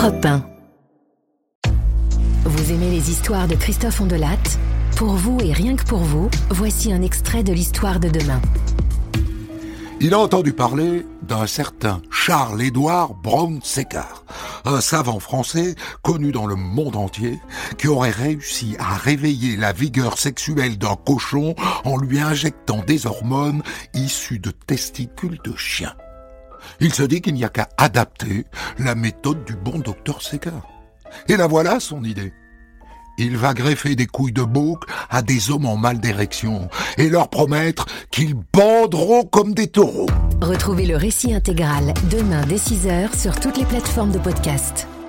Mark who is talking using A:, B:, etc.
A: Europe 1. Vous aimez les histoires de Christophe Ondelatte ? Pour vous et rien que pour vous, voici un extrait de l'histoire de demain.
B: Il a entendu parler d'un certain Charles-Édouard Brown-Séquard, un savant français connu dans le monde entier qui aurait réussi à réveiller la vigueur sexuelle d'un cochon en lui injectant des hormones issues de testicules de chien. Il se dit qu'il n'y a qu'à adapter la méthode du bon docteur Séquard. Et la voilà son idée. Il va greffer des couilles de bouc à des hommes en mal d'érection et leur promettre qu'ils banderont comme des taureaux.
A: Retrouvez le récit intégral demain dès 6h sur toutes les plateformes de podcast.